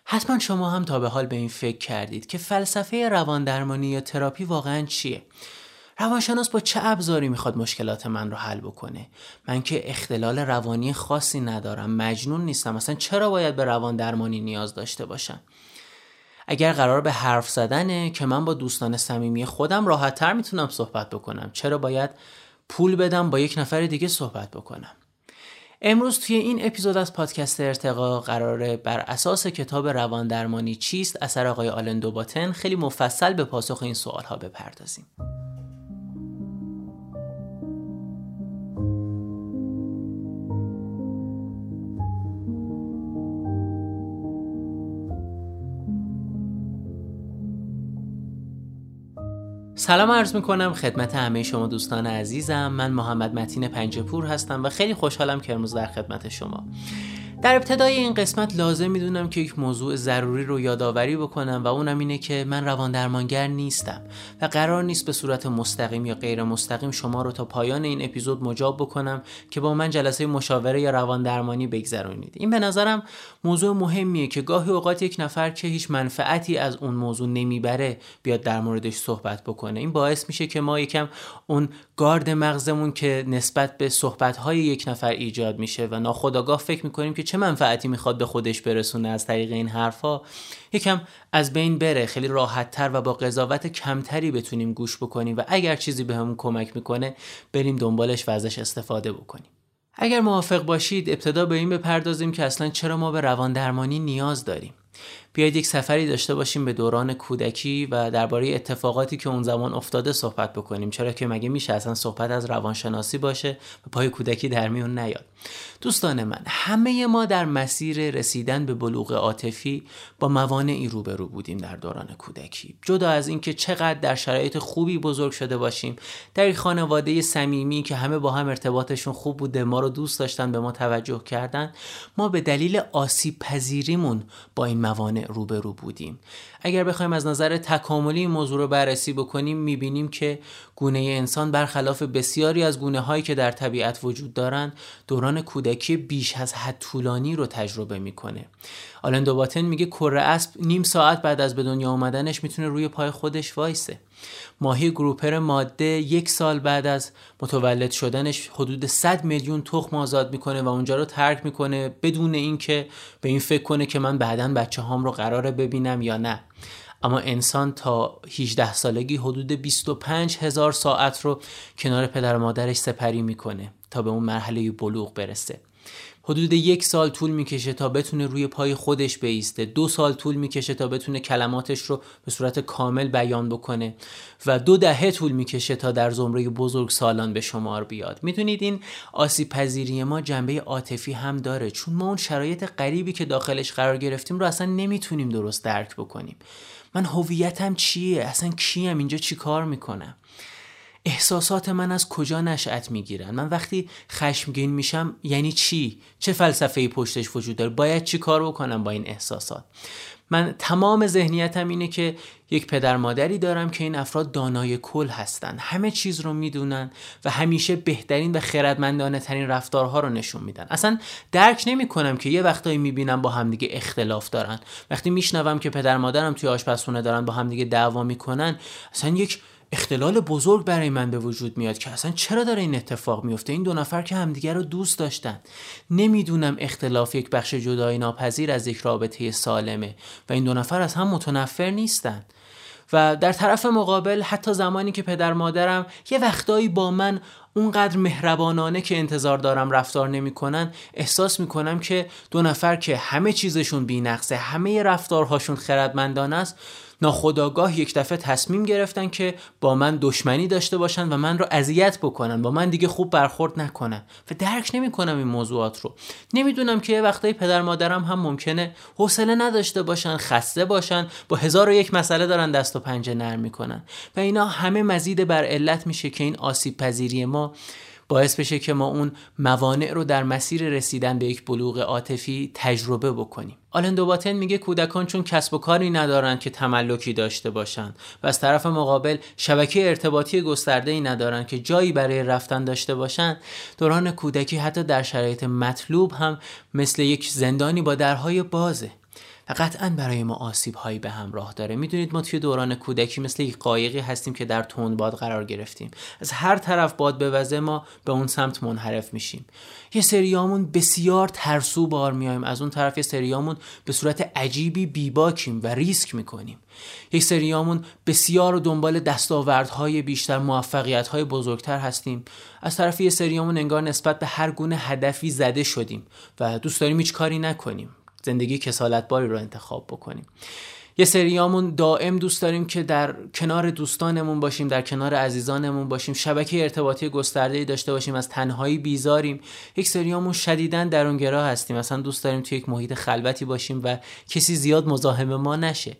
حتما شما هم تا به حال به این فکر کردید که فلسفه رواندرمانی یا تراپی واقعا چیه؟ روانشناس با چه ابزاری میخواد مشکلات من رو حل بکنه؟ من که اختلال روانی خاصی ندارم، مجنون نیستم، اصلا چرا باید به رواندرمانی نیاز داشته باشم؟ اگر قرار به حرف زدنه که من با دوستان صمیمی خودم راحت‌تر میتونم صحبت بکنم، چرا باید پول بدم با یک نفر دیگه صحبت بکنم؟ امروز توی این اپیزود از پادکست ارتقا قراره بر اساس کتاب رواندرمانی چیست اثر آقای آلن دوباتن خیلی مفصل به پاسخ این سوال‌ها بپردازیم. سلام عرض میکنم خدمت همه شما دوستان عزیزم. من محمد متین پنجه‌پور هستم و خیلی خوشحالم که امروز در خدمت شما. در ابتدای این قسمت لازم میدونم که یک موضوع ضروری رو یادآوری بکنم و اونم اینه که من رواندرمانگر نیستم و قرار نیست به صورت مستقیم یا غیر مستقیم شما رو تا پایان این اپیزود مجاب بکنم که با من جلسه مشاوره یا رواندرمانی بگذرونید. این به نظرم موضوع مهمیه که گاهی اوقات یک نفر که هیچ منفعتی از اون موضوع نمیبره بیاد در موردش صحبت بکنه. این باعث میشه که ما یکم اون گارد مغزمون که نسبت به صحبت‌های یک نفر ایجاد میشه و ناخودآگاه فکر میکنیم که چه منفعتی میخواد به خودش برسونه از طریق این حرفا، یکم از بین بره، خیلی راحت‌تر و با قضاوت کمتری بتونیم گوش بکنیم و اگر چیزی بهمون کمک میکنه بریم دنبالش و ازش استفاده بکنیم. اگر موافق باشید ابتدا به این بپردازیم که اصلا چرا ما به رواندرمانی نیاز داریم. بیایید یک سفری داشته باشیم به دوران کودکی و درباره اتفاقاتی که اون زمان افتاده صحبت بکنیم، چرا که مگه میشه اصلا صحبت از روانشناسی باشه و پای کودکی در میون نیاد. دوستان من، همه ما در مسیر رسیدن به بلوغ عاطفی با موانعی روبرو بودیم در دوران کودکی. جدا از اینکه چقدر در شرایط خوبی بزرگ شده باشیم، در یک خانواده صمیمی که همه با هم ارتباطشون خوب بوده، ما رو دوست داشتن، به ما توجه کردن، ما به دلیل آسیب پذیریمون با این موانع روبرو بودیم. اگر بخوایم از نظر تکاملی این موضوع رو بررسی بکنیم، میبینیم که گونه انسان برخلاف بسیاری از گونه‌هایی که در طبیعت وجود دارن، دوران کودکی بیش از حد طولانی رو تجربه میکنه. آلن دوباتن میگه کره اسب نیم ساعت بعد از به دنیا اومدنش میتونه روی پای خودش وایسه. ماهی گروپر ماده 1 سال بعد از متولد شدنش حدود 100 میلیون تخم آزاد میکنه و اونجا رو ترک میکنه بدون اینکه به این فکر کنه که من بعداً بچه‌هام رو قراره ببینم یا نه. اما انسان تا 18 سالگی حدود 25,000 ساعت رو کنار پدر و مادرش سپری میکنه تا به اون مرحله بلوغ برسه. حدود 1 سال طول میکشه تا بتونه روی پای خودش بایسته، 2 سال طول میکشه تا بتونه کلماتش رو به صورت کامل بیان بکنه و 2 دهه طول میکشه تا در زمره بزرگ سالان به شمار بیاد. میدونید این آسیب پذیری ما جنبه عاطفی هم داره، چون ما اون شرایط غریبی که داخلش قرار گرفتیم رو اصلا نمیتونیم درست درک بکنیم. من هویتم چیه؟ اصلا کیم؟ اینجا چی کار میکنم؟ احساسات من از کجا نشأت میگیرن؟ من وقتی خشمگین میشم یعنی چی؟ چه فلسفه‌ای پشتش وجود داره؟ باید چی کار بکنم با این احساسات؟ من تمام ذهنیتم اینه که یک پدر مادری دارم که این افراد دانای کل هستن، همه چیز رو میدونن و همیشه بهترین و خردمندانه ترین رفتارها رو نشون میدن. اصلا درک نمی کنم که یه وقتایی میبینم با همدیگه اختلاف دارن، وقتی میشنوم که پدر مادرم توی آشپزخونه دارن با همدیگه دعوا میکنن، اصلا یک اختلال بزرگ برای من به وجود میاد که اصلا چرا داره این اتفاق میفته؟ این 2 نفر که همدیگه رو دوست داشتن. نمیدونم اختلاف یک بخش جدایی ناپذیر از یک رابطه سالمه و این 2 نفر از هم متنفر نیستن. و در طرف مقابل حتی زمانی که پدر مادرم یه وقتایی با من اونقدر مهربانانه که انتظار دارم رفتار نمی‌کنن، احساس میکنم که 2 نفر که همه چیزشون بی‌نقصه، همه رفتارهاشون خردمندانه است، ناخودآگاه یک دفعه تصمیم گرفتن که با من دشمنی داشته باشن و من رو اذیت بکنن، با من دیگه خوب برخورد نکنن و درک نمی‌کنم این موضوعات رو. نمیدونم که وقتایی پدر مادرم هم ممکنه حوصله نداشته باشن، خسته باشن، با 1001 مسئله دارن دست و پنجه نرم میکنن و اینا همه مزید بر علت میشه که این آسیب پذیری ما باعث بشه که ما اون موانع رو در مسیر رسیدن به یک بلوغ عاطفی تجربه بکنیم. آلن دوباتن میگه کودکان چون کسب و کاری ندارن که تملکی داشته باشن و از طرف مقابل شبکه ارتباطی گسترده‌ای ندارن که جایی برای رفتن داشته باشن، دوران کودکی حتی در شرایط مطلوب هم مثل یک زندانی با درهای بازه. و قطعاً برای ما آسیب‌هایی به همراه داره. میدونید ما توی دوران کودکی مثل یک قایقی هستیم که در تندباد قرار گرفتیم. از هر طرف باد بوزه ما به اون سمت منحرف میشیم. یه سریامون بسیار ترسو بار میایم، از اون طرف یه سریامون به صورت عجیبی بیباکیم و ریسک میکنیم. یک سریامون بسیار دنبال دستاوردهای بیشتر، موفقیت‌های بزرگتر هستیم. از طرف یه سریامون انگار نسبت به هر گونه هدفی زده شدیم و دوست داریم هیچ کاری نکنیم، زندگی کسالتباری رو انتخاب بکنیم. یه سریامون دائم دوست داریم که در کنار دوستانمون باشیم، در کنار عزیزانمون باشیم، شبکه ارتباطی گسترده‌ای داشته باشیم، از تنهایی بیزاریم. یک سریامون شدیداً درونگرا هستیم، مثلا دوست داریم توی یک محیط خلوتی باشیم و کسی زیاد مزاحم ما نشه.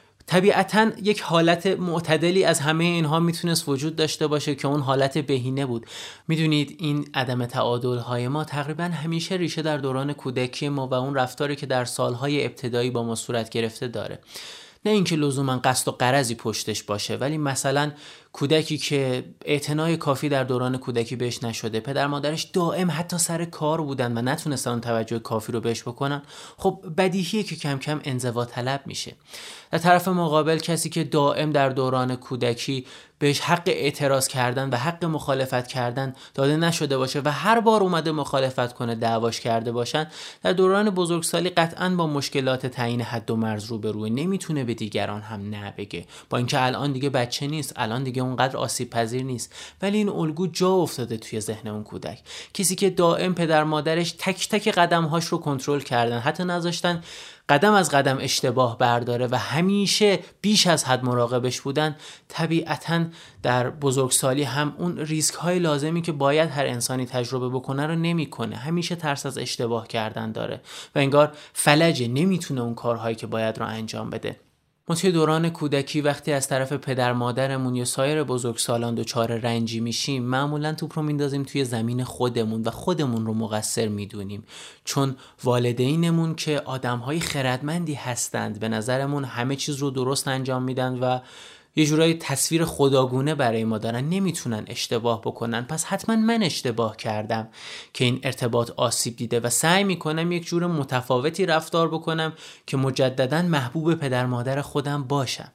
طبیعتاً یک حالت معتدلی از همه اینها میتونست وجود داشته باشه که اون حالت بهینه بود. میدونید این عدم تعادل‌های ما تقریباً همیشه ریشه در دوران کودکی ما و اون رفتاری که در سالهای ابتدایی با ما صورت گرفته داره. نه اینکه لزوما قصد و غرضی پشتش باشه، ولی مثلا کودکی که اعتنای کافی در دوران کودکی بهش نشده، پدر مادرش دائم حتی سر کار بودن و نتونستن توجه کافی رو بهش بکنن، خب بدیهیه که کم کم انزوا طلب میشه. در طرف مقابل کسی که دائم در دوران کودکی بهش حق اعتراض کردن و حق مخالفت کردن داده نشده باشه و هر بار اومده مخالفت کنه، دعواش کرده باشن، در دوران بزرگسالی قطعاً با مشکلات تعیین حد و مرز روبروه، نمیتونه به دیگران هم نه بگه، با اینکه الان دیگه بچه نیست، الان دیگه اونقدر آسیب پذیر نیست، ولی این الگو جا افتاده توی ذهن اون کودک. کسی که دائم پدر مادرش تک تک قدم‌هاش رو کنترل کردن، حتی نذاشتن قدم از قدم اشتباه برداره و همیشه بیش از حد مراقبش بودن، طبیعتاً در بزرگسالی هم اون ریسک های لازمی که باید هر انسانی تجربه بکنه رو نمیکنه. همیشه ترس از اشتباه کردن داره و انگار فلجه، نمیتونه اون کارهایی که باید رو انجام بده. ما توی دوران کودکی وقتی از طرف پدر مادرمون یا سایر بزرگسالان دچار رنجی میشیم، معمولا توپ رو میندازیم توی زمین خودمون و خودمون رو مقصر میدونیم، چون والدینمون که آدم‌های خردمندی هستند، به نظرمون همه چیز رو درست انجام میدن و یه جورایی تصویر خداگونه برای ما دارن، نمیتونن اشتباه بکنن، پس حتما من اشتباه کردم که این ارتباط آسیب دیده و سعی میکنم یک جور متفاوتی رفتار بکنم که مجددا محبوب پدر مادر خودم باشم.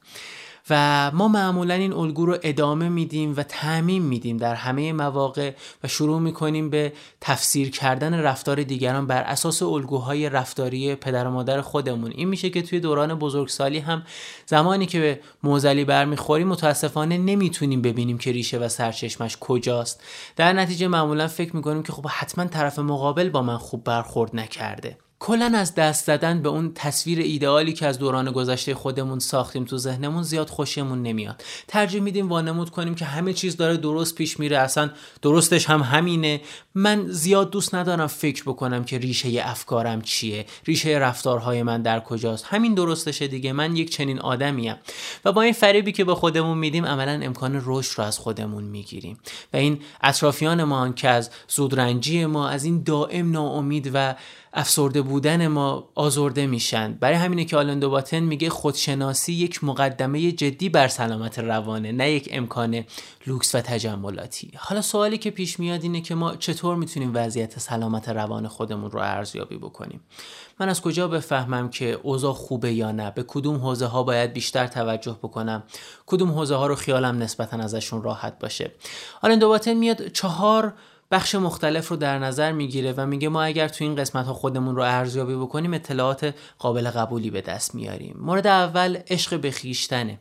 و ما معمولا این الگو رو ادامه میدیم و تعمیم میدیم در همه مواقع و شروع میکنیم به تفسیر کردن رفتار دیگران بر اساس الگوهای رفتاری پدر و مادر خودمون. این میشه که توی دوران بزرگسالی هم زمانی که به معضلی برمیخوریم متاسفانه نمیتونیم ببینیم که ریشه و سرچشمش کجاست. در نتیجه معمولا فکر میکنیم که خب حتما طرف مقابل با من خوب برخورد نکرده. کلاً از دست دادن به اون تصویر ایدئالی که از دوران گذشته خودمون ساختیم تو ذهنمون زیاد خوشمون نمیاد. ترجیح میدیم وانمود کنیم که همه چیز داره درست پیش میره، اصلا درستش هم همینه. من زیاد دوست ندارم فکر بکنم که ریشه افکارم چیه، ریشه رفتارهای من در کجاست، همین درستشه دیگه، من یک چنین آدمیم. و با این فریبی که به خودمون میدیم عملاً امکان رشد رو از خودمون میگیریم و این اطرافیان ما که از زودرنجی ما، از این دائم ناامید و افسرده بودن ما آزرده میشن. برای همینه که آلن دو باتن میگه خودشناسی یک مقدمه جدی بر سلامت روانه، نه یک امکان لوکس و تجملاتی. حالا سوالی که پیش میاد اینه که ما چطور میتونیم وضعیت سلامت روان خودمون رو ارزیابی بکنیم؟ من از کجا بفهمم که اوضاع خوبه یا نه؟ به کدوم حوزه ها باید بیشتر توجه بکنم؟ کدوم حوزه ها رو خیالم نسبتا ازشون راحت باشه؟ آلن دو باتن میاد 4 بخش مختلف رو در نظر میگیره و میگه ما اگر تو این قسمت ها خودمون رو ارزیابی بکنیم اطلاعات قابل قبولی به دست میاریم. مورد اول عشق به خویشتنه.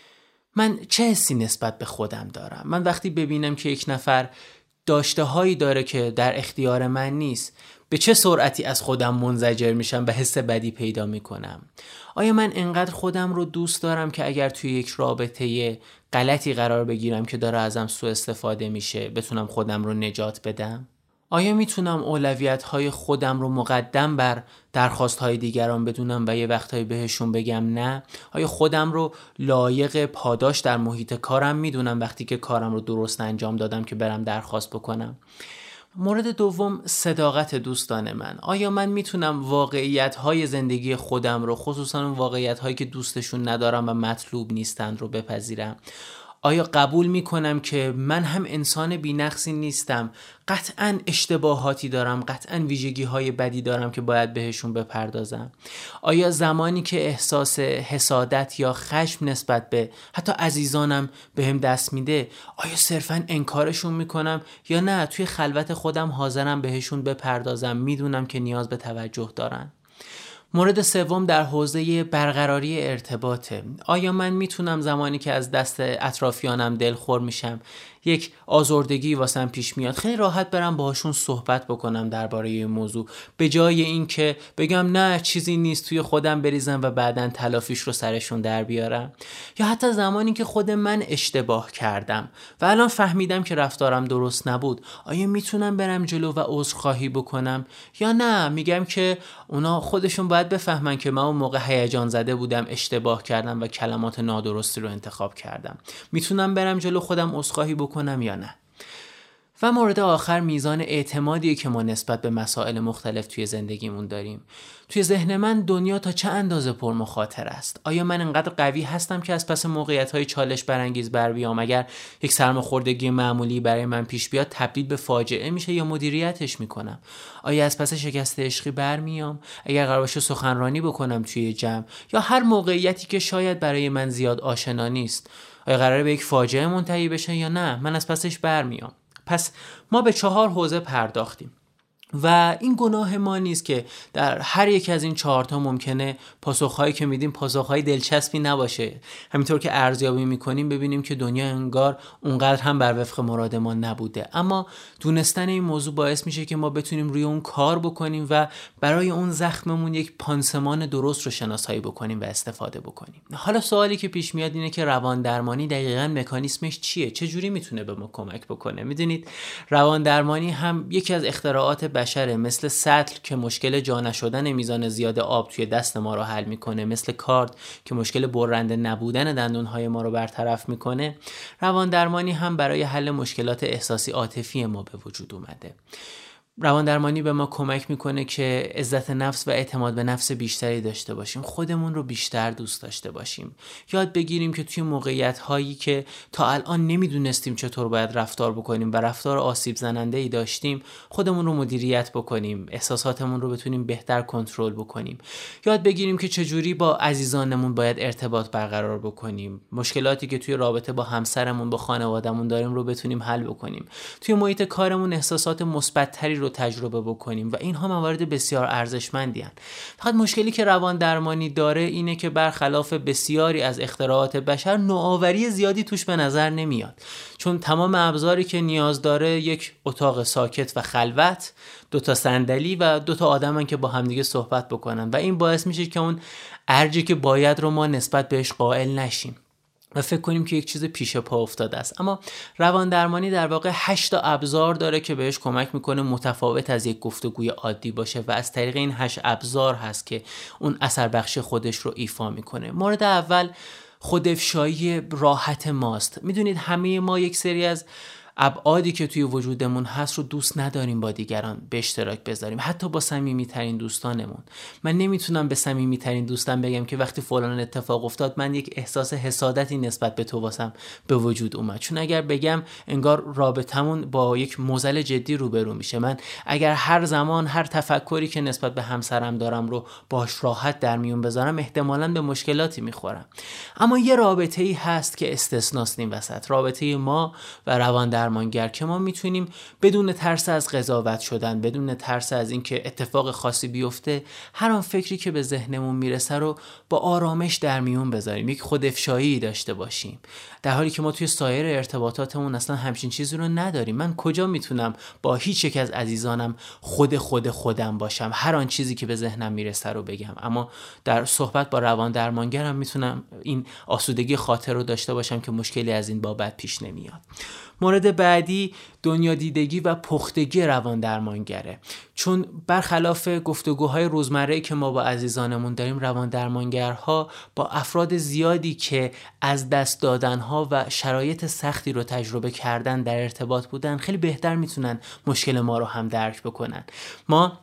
من چه حسی نسبت به خودم دارم؟ من وقتی ببینم که یک نفر داشته هایی داره که در اختیار من نیست، به چه سرعتی از خودم منزجر میشم و حس بدی پیدا میکنم؟ آیا من انقدر خودم رو دوست دارم که اگر توی یک رابطه غلطی قرار بگیرم که داره ازم سوء استفاده میشه بتونم خودم رو نجات بدم؟ آیا میتونم اولویت‌های خودم رو مقدم بر درخواست‌های دیگران بدونم و یه وقتایی بهشون بگم نه؟ آیا خودم رو لایق پاداش در محیط کارم میدونم وقتی که کارم رو درست انجام دادم که برم درخواست بکنم؟ مورد دوم صداقت دوستان من. آیا من میتونم واقعیت‌های زندگی خودم رو، خصوصا اون واقعیت‌هایی که دوستشون ندارم و مطلوب نیستند، رو بپذیرم؟ آیا قبول میکنم که من هم انسان بی‌نقصی نیستم؟ قطعاً اشتباهاتی دارم، قطعاً ویژگی‌های بدی دارم که باید بهشون بپردازم. آیا زمانی که احساس حسادت یا خشم نسبت به حتی عزیزانم بهم دست میده، آیا صرفاً انکارشون میکنم یا نه توی خلوت خودم حاضرم بهشون بپردازم، میدونم که نیاز به توجه دارن؟ مورد سوم در حوزه برقراری ارتباطه. آیا من میتونم زمانی که از دست اطرافیانم دلخور میشم، یک آزردگی واسم پیش میاد، خیلی راحت برم باهاشون صحبت بکنم درباره این موضوع، به جای این که بگم نه چیزی نیست توی خودم بریزم و بعداً تلافیش رو سرشون در بیارم؟ یا حتی زمانی که خود من اشتباه کردم و الان فهمیدم که رفتارم درست نبود، آیا میتونم برم جلو و عذرخواهی بکنم یا نه میگم که اونا خودشون باید بفهمن که من اون موقع هیجان زده بودم، اشتباه کردم و کلمات نادرستی رو انتخاب کردم؟ میتونم برم جلو خودم عذرخواهی بکنم یا نه؟ و مورد آخر میزان اعتمادی که ما نسبت به مسائل مختلف توی زندگیمون داریم. توی ذهن من دنیا تا چه اندازه پر مخاطر است؟ آیا من انقدر قوی هستم که از پس موقعیت‌های چالش برانگیز بر بیام؟ اگر یک سرماخوردگی معمولی برای من پیش بیاد تبدیل به فاجعه میشه یا مدیریتش میکنم؟ آیا از پس شکست عشقی برمیام اگر قرار باشه سخنرانی بکنم توی جمع، یا هر موقعیتی که شاید برای من زیاد آشنا نیست؟ آیا قراره به یک فاجعه منتهی بشه یا نه من از پسش برمیام؟ پس ما به 4 حوزه پرداختیم و این گناه ما نیست که در هر یک از این 4 تا ممکنه پاسخهایی که میدیم پاسخهای دلچسبی نباشه. همینطور که ارزیابی میکنیم ببینیم که دنیا انگار اونقدر هم بر وفق مراد ما نبوده، اما دونستن این موضوع باعث میشه که ما بتونیم روی اون کار بکنیم و برای اون زخممون یک پانسمان درست رو شناسایی بکنیم و استفاده بکنیم. حالا سوالی که پیش میاد اینه که روان درمانی دقیقاً مکانیسمش چیه؟ چه جوری میتونه به ما کمک بکنه؟ میدونید روان درمانی هم یکی از اختراعات بشره، مثل سطل که مشکل جا نشدن میزان زیاد آب توی دست ما رو حل میکنه، مثل کارد که مشکل برنده نبودن دندونهای ما رو برطرف میکنه. روان درمانی هم برای حل مشکلات احساسی عاطفی ما به وجود اومده. روان درمانی به ما کمک میکنه که عزت نفس و اعتماد به نفس بیشتری داشته باشیم، خودمون رو بیشتر دوست داشته باشیم، یاد بگیریم که توی موقعیت هایی که تا الان نمیدونستیم چطور باید رفتار بکنیم و رفتار آسیب زننده ای داشتیم، خودمون رو مدیریت بکنیم، احساساتمون رو بتونیم بهتر کنترل بکنیم، یاد بگیریم که چجوری با عزیزانمون باید ارتباط برقرار بکنیم، مشکلاتی که توی رابطه با همسرمون با خانوادهمون داریم رو بتونیم حل بکنیم، توی محیط کارمون احساسات مثبت‌تری رو تجربه بکنیم و اینها موارد بسیار ارزشمندی هستند. فقط مشکلی که روان درمانی داره اینه که برخلاف بسیاری از اختراعات بشر نوآوری زیادی توش به نظر نمیاد، چون تمام ابزاری که نیاز داره یک اتاق ساکت و خلوت، 2 صندلی و 2 آدمن که با همدیگه صحبت بکنن و این باعث میشه که اون ارجی که باید رو ما نسبت بهش قائل نشیم و فکر کنیم که یک چیز پیش پا افتاده است. اما روان درمانی در واقع 8 ابزار داره که بهش کمک میکنه متفاوت از یک گفتگوی عادی باشه و از طریق این 8 ابزار هست که اون اثر بخش خودش رو ایفا میکنه. مورد اول خودافشایی راحت ماست. میدونید همه ما یک سری از ابعادی که توی وجودمون هست رو دوست نداریم با دیگران به اشتراک بذاریم، حتی با صمیمیترین دوستانمون. من نمیتونم به صمیمیترین دوستم بگم که وقتی فلان اتفاق افتاد من یک احساس حسادتی نسبت به تو واسم به وجود اومد، چون اگر بگم انگار رابطمون با یک معضل جدی روبرو میشه. من اگر هر زمان هر تفکری که نسبت به همسرم دارم رو باهاش راحت در میون بذارم احتمالاً به مشکلاتی میخورم. اما یه رابطه‌ای هست که استثناست این وسط، رابطه ما و روان درمانگر، که ما میتونیم بدون ترس از قضاوت شدن، بدون ترس از اینکه اتفاق خاصی بیفته، هر آن فکری که به ذهنمون میرسه رو با آرامش در میون بذاریم، یک خودافشایی داشته باشیم، در حالی که ما توی سایر ارتباطاتمون اصلا همچین چیزی رو نداریم. من کجا میتونم با هیچ یک از عزیزانم خودم باشم، هر آن چیزی که به ذهنم میرسه رو بگم؟ اما در صحبت با روان درمانگرم میتونم این آسودگی خاطر رو داشته باشم که مشکلی از این بابت پیش نمیاد. مورد بعدی دنیا دیدگی و پختگی روان درمانگره، چون برخلاف گفتگوهای روزمره که ما با عزیزانمون داریم، روان درمانگرها با افراد زیادی که از دست دادنها و شرایط سختی رو تجربه کردن در ارتباط بودن خیلی بهتر میتونن مشکل ما رو هم درک بکنن. ما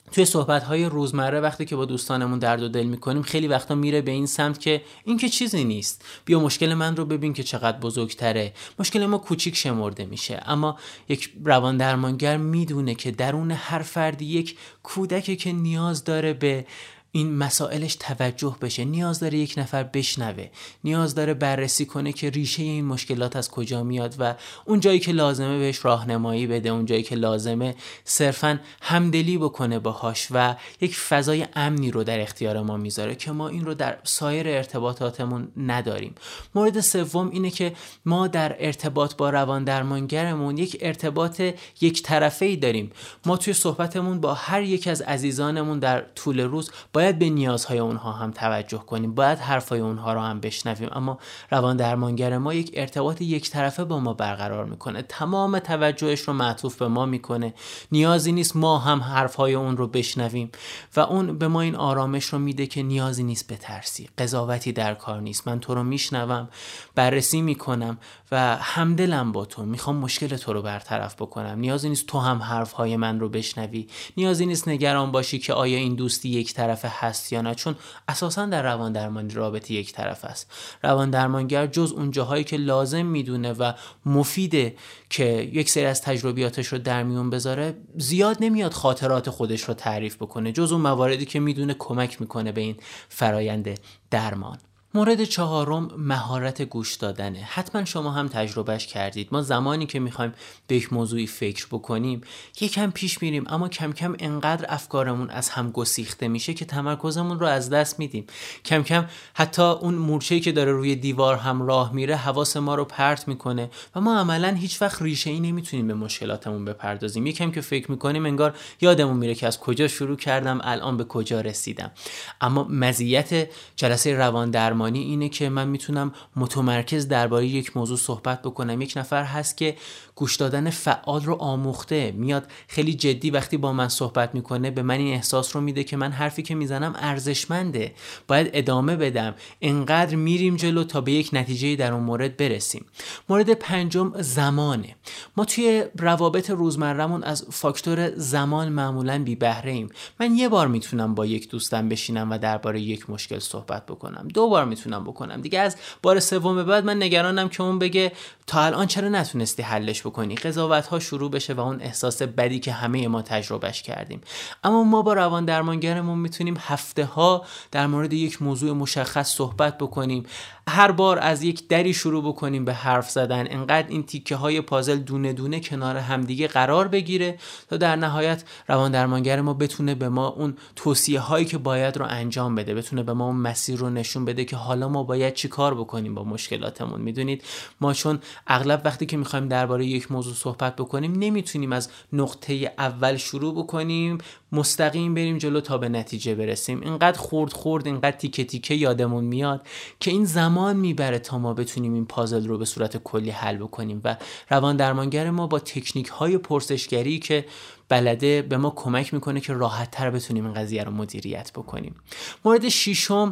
توی صحبت‌های روزمره وقتی که با دوستانمون درد و دل می‌کنیم خیلی وقتا میره به این سمت که این که چیزی نیست، بیا مشکل من رو ببین که چقدر بزرگتره، مشکل ما کوچیک شمرده میشه. اما یک روان درمانگر میدونه که درون هر فردی یک کودکی که نیاز داره به این مسائلش توجه بشه، نیاز داره یک نفر بشنوه، نیاز داره بررسی کنه که ریشه این مشکلات از کجا میاد و اون جایی که لازمه بهش راهنمایی بده، اون جایی که لازمه صرفاً همدلی بکنه باهاش و یک فضای امنی رو در اختیار ما میذاره که ما این رو در سایر ارتباطاتمون نداریم. مورد سوم اینه که ما در ارتباط با روان درمانگرمون یک ارتباط یک طرفه‌ای داریم. ما توی صحبتمون با هر یک از عزیزانمون در طول روز باید به نیازهای اونها هم توجه کنیم، باید حرفای اونها رو هم بشنویم، اما روان درمانگر ما یک ارتباط یک طرفه با ما برقرار میکنه، تمام توجهش رو معطوف به ما میکنه، نیازی نیست ما هم حرفهای اون رو بشنویم و اون به ما این آرامش رو میده که نیازی نیست بترسی، قضاوتی در کار نیست، من تو رو میشنوم، بررسی میکنم و همدلم با تو، میخوام مشکل تو رو برطرف بکنم، نیازی نیست تو هم حرفهای من رو بشنوی، نیازی نیست نگران باشی که آیا این دوستی یک طرفه هست یا نه، چون اساساً در روان درمانی رابطه یک طرف است. روان درمانگر جز اون جاهایی که لازم میدونه و مفیده که یک سری از تجربیاتش رو در میون بذاره، زیاد نمیاد خاطرات خودش رو تعریف بکنه، جز اون مواردی که میدونه کمک میکنه به این فرایند درمان. مورد چهارم مهارت گوش دادنه. حتما شما هم تجربهش کردید. ما زمانی که میخوایم به یک موضوعی فکر بکنیم یکم پیش میریم، اما کم کم انقدر افکارمون از هم گسیخته میشه که تمرکزمون رو از دست میدیم. کم کم حتی اون مورچه‌ای که داره روی دیوار هم راه میره حواس ما رو پرت میکنه و ما عملاً هیچ وقت ریشه‌ای نمیتونیم به مشکلاتمون بپردازیم. یکم که فکر میکنیم انگار یادمون میره که از کجا شروع کردم، الان به کجا رسیدم. اما مزیت جلسه روان درمانی اینه که من میتونم متمرکز درباره یک موضوع صحبت بکنم. یک نفر هست که گوش دادن فعال رو آموخته، میاد خیلی جدی وقتی با من صحبت میکنه به من این احساس رو میده که من حرفی که میزنم ارزشمنده، باید ادامه بدم، انقدر میریم جلو تا به یک نتیجه در اون مورد برسیم. مورد پنجم زمانه. ما توی روابط روزمره‌مون از فاکتور زمان معمولاً بی بهره ایم. من یه بار میتونم با یک دوستم بشینم و درباره یک مشکل صحبت بکنم، 2 بار میتونم بکنم دیگه، از بار سوم بعد من نگرانم که اون بگه تا الان چرا نتونستی حلش بکنی، قضاوت ها شروع بشه و اون احساس بدی که همه ما تجربهش کردیم. اما ما با روان درمانگرمون میتونیم هفته ها در مورد یک موضوع مشخص صحبت بکنیم، هر بار از یک دری شروع بکنیم به حرف زدن، انقدر این تیکه های پازل دونه دونه کنار همدیگه قرار بگیره تا در نهایت روان درمانگر ما بتونه به ما اون توصیه هایی که باید رو انجام بده، بتونه به ما اون مسیر رو نشون بده که حالا ما باید چی کار بکنیم با مشکلاتمون. میدونید ما چون اغلب وقتی که میخوایم درباره یک موضوع صحبت بکنیم نمیتونیم از نقطه اول شروع بکنیم مستقیم بریم جلو تا به نتیجه برسیم، اینقدر خورد اینقدر تیکه تیکه یادمون میاد که این زمان میبره تا ما بتونیم این پازل رو به صورت کلی حل بکنیم و روان درمانگر ما با تکنیک های پرسشگری که بلده به ما کمک میکنه که راحت تر بتونیم این قضیه رو مدیریت بکنیم. مورد ششم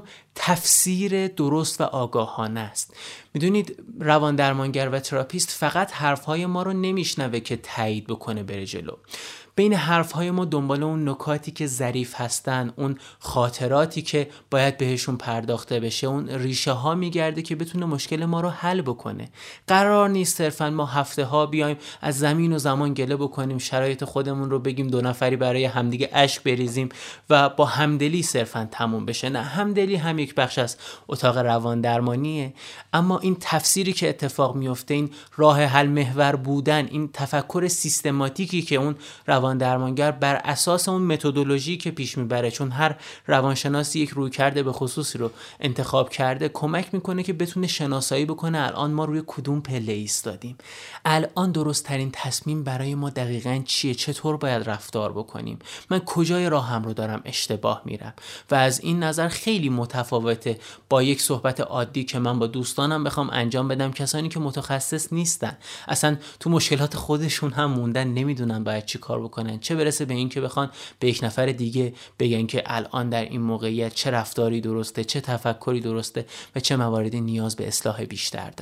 تفسیر درست و آگاهانه است. میدونید روان درمانگر و تراپیست فقط حرفهای ما رو نمیشنوه که تایید بکنه بره جلو، بین حرفهای ما دنبال اون نکاتی که ظریف هستن، اون خاطراتی که باید بهشون پرداخته بشه، اون ریشه ها میگرده که بتونه مشکل ما رو حل بکنه. قرار نیست صرفا ما هفته ها بیایم از زمین و زمان گله بکنیم، شرایط خودمون رو بگیم، 2 نفری برای همدیگه اشک بریزیم و با همدلی صرفا تموم بشه. نه، همدلی هم یک بخش از اتاق روان درمانیه، اما این تفسیری که اتفاق میفته، این راه حل محور بودن، این تفکر سیستماتیکی که اون روان درمانگر بر اساس اون متدولوژی که پیش میبره، چون هر روانشناسی یک رویکرد به خصوصی رو انتخاب کرده، کمک میکنه که بتونه شناسایی بکنه الان ما روی کدوم پله ایستادیم، الان درست ترین تصمیم برای ما دقیقاً چیه، چطور باید رفتار بکنیم، من کجای راهم رو دارم اشتباه میرم. و از این نظر خیلی متفاوته با یک صحبت عادی که من با دوستانم بخوام انجام بدم، کسانی که متخصص نیستن، اصلا تو مشکلات خودشون هم موندن، نمیدونن باید چی کار بکنن، چه برسه به این که بخوان به یک نفر دیگه بگن که الان در این موقعیت چه رفتاری درسته، چه تفکری درسته و چه مواردی نیاز به اصلاح بیشتر داره.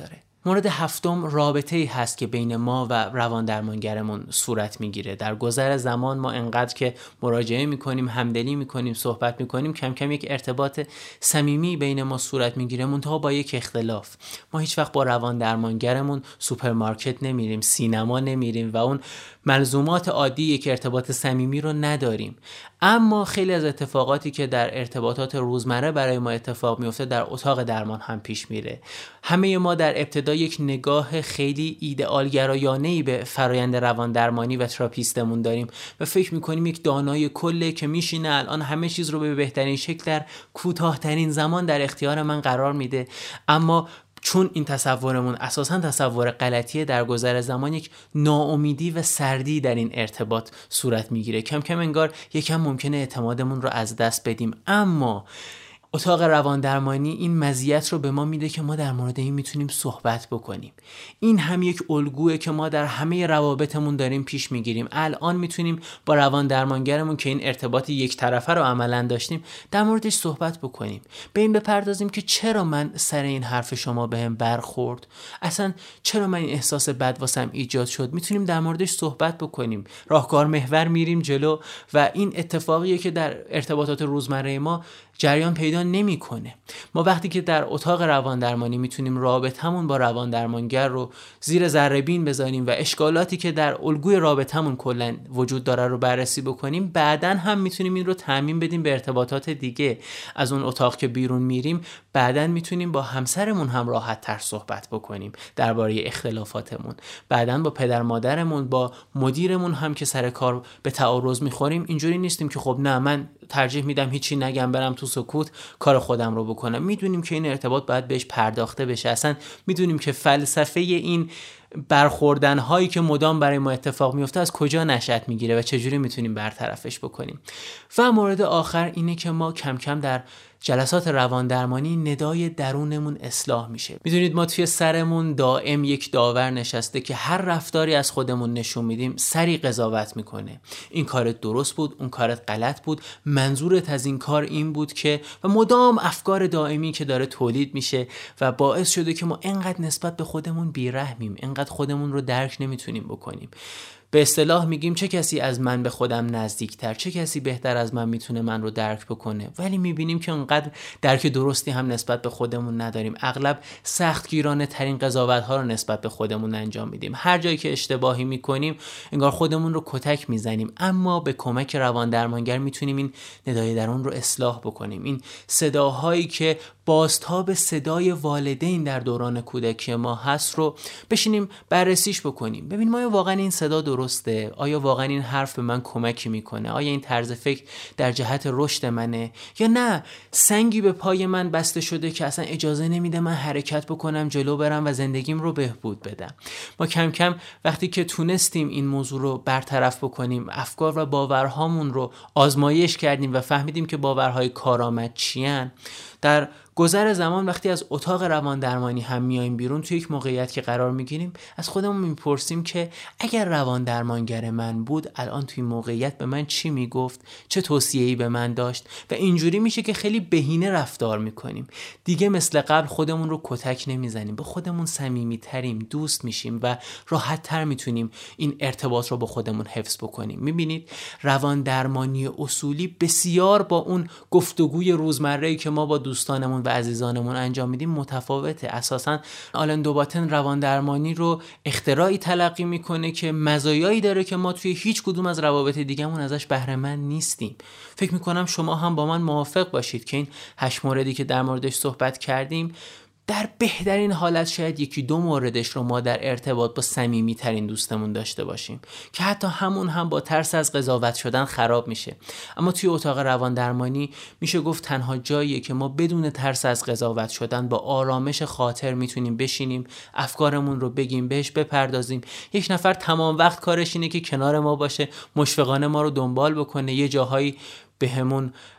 مورد هفتم رابطه‌ای هست که بین ما و روان درمانگرمون صورت میگیره. در گذر زمان ما انقدر که مراجعه میکنیم، همدلی میکنیم، صحبت میکنیم، کم کم یک ارتباط صمیمی بین ما صورت میگیره، منتها با یک اختلاف. ما هیچ وقت با روان درمانگرمون سوپرمارکت نمیریم، سینما نمیریم و اون ملزومات عادی یک ارتباط صمیمی رو نداریم. اما خیلی از اتفاقاتی که در ارتباطات روزمره برای ما اتفاق میفته در اتاق درمان هم پیش میره. همه ما در ابتدا یک نگاه خیلی ایدئالگرایانه‌ای به فرایند روان درمانی و تراپیستمون داریم و فکر میکنیم یک دانای کله که میشینه الان همه چیز رو به بهترین شکل در کوتاه‌ترین زمان در اختیار من قرار میده. اما چون این تصورمون اساساً تصور غلطیه، در گذر زمان یک ناامیدی و سردی در این ارتباط صورت میگیره. کم کم انگار یکم ممکنه اعتمادمون رو از دست بدیم. اما اتاق روان درمانی این مزیت رو به ما میده که ما در مورد این میتونیم صحبت بکنیم. این هم یک الگوئه که ما در همه روابطمون داریم پیش میگیریم. الان میتونیم با روان درمانگرمون که این ارتباط یک طرفه رو عملاً داشتیم در موردش صحبت بکنیم. به این بپردازیم که چرا من سر این حرف شما بهم برخورد، اصلا چرا من این احساس بد واسم ایجاد شد. میتونیم در موردش صحبت بکنیم. راهکار محور میریم جلو و این اتفاقیه که در ارتباطات روزمره ما جریان پیدا نمیکنه. ما وقتی که در اتاق روان درمانی میتونیم رابطمون با روان درمانگر رو زیر ذره بین بذاریم و اشکالاتی که در الگوی رابطمون کلا وجود داره رو بررسی بکنیم، بعداً هم میتونیم این رو تعمیم بدیم به ارتباطات دیگه. از اون اتاق که بیرون میریم بعداً میتونیم با همسرمون هم راحت تر صحبت بکنیم درباره اختلافاتمون. بعداً با پدر مادرمون، با مدیرمون هم که سر کار به تعارض میخوریم اینجوری نیستیم که خب نه من ترجیح میدم هیچی نگم برم تو سکوت کار خودم رو بکنم. میدونیم که این ارتباط باید بهش پرداخته بشه. اصلا میدونیم که فلسفه این برخوردن هایی که مدام برای ما اتفاق میفته از کجا نشأت میگیره و چجوری میتونیم برطرفش بکنیم. و مورد آخر اینه که ما کم کم در جلسات روان درمانی ندای درونمون اصلاح میشه. میدونید ما توی سرمون دائم یک داور نشسته که هر رفتاری از خودمون نشون میدیم سری قضاوت میکنه. این کارت درست بود، اون کارت غلط بود، منظورت از این کار این بود که، و مدام افکار دائمی که داره تولید میشه و باعث شده که ما انقدر نسبت به خودمون بیرحمیم، انقدر خودمون رو درک نمیتونیم بکنیم. به اصطلاح میگیم چه کسی از من به خودم نزدیکتر، چه کسی بهتر از من میتونه من رو درک بکنه، ولی میبینیم که انقدر درک درستی هم نسبت به خودمون نداریم. اغلب سختگیرانه ترین قضاوت ها رو نسبت به خودمون انجام میدیم. هر جایی که اشتباهی میکنیم انگار خودمون رو کتک میزنیم. اما به کمک روان درمانگر میتونیم این ندای درون رو اصلاح بکنیم. این صداهایی که بازتاب صدای والدین در دوران کودکی ما هست رو بشینیم بررسیش بکنیم. ببینیم آیا واقعا این صدا درسته؟ آیا واقعا این حرف به من کمکی میکنه؟ آیا این طرز فکر در جهت رشد منه؟ یا نه سنگی به پای من بسته شده که اصلا اجازه نمیده من حرکت بکنم، جلو برم و زندگیم رو بهبود بدم. ما کم کم وقتی که تونستیم این موضوع رو برطرف بکنیم، افکار و باورهامون رو آزمایش کردیم و فهمیدیم که باورهای کارآمد چیان، در گذر زمان وقتی از اتاق روان درمانی هم میایم بیرون، توی یک موقعیت که قرار میگیریم از خودمون میپرسیم که اگر روان درمانگر من بود الان توی موقعیت به من چی میگفت، چه توصیه‌ای به من داشت. و اینجوری میشه که خیلی بهینه رفتار میکنیم. دیگه مثل قبل خودمون رو کتک نمیزنیم، به خودمون صمیمی‌تریم، دوست میشیم و راحت‌تر میتونیم این ارتباط رو با خودمون حفظ بکنیم. میبینید روان درمانی اصولی بسیار با اون گفتگوی روزمره‌ای که ما با دوستانمون و عزیزانمون انجام میدیم متفاوته. اساساً آلن دوباتن روان درمانی رو اختراعی تلقی میکنه که مزایایی داره که ما توی هیچ کدوم از روابط دیگه‌مون ازش بهره مند نیستیم. فکر میکنم شما هم با من موافق باشید که این 8 موردی که در موردش صحبت کردیم در بهترین حالت شاید 1-2 موردش رو ما در ارتباط با صمیمی ترین دوستمون داشته باشیم که حتی همون هم با ترس از قضاوت شدن خراب میشه. اما توی اتاق روان درمانی میشه گفت تنها جاییه که ما بدون ترس از قضاوت شدن با آرامش خاطر میتونیم بشینیم، افکارمون رو بگیم، بهش بپردازیم. یک نفر تمام وقت کارش اینه که کنار ما باشه، مشفقانه ما رو دنبال بکنه، یه جاهایی به همون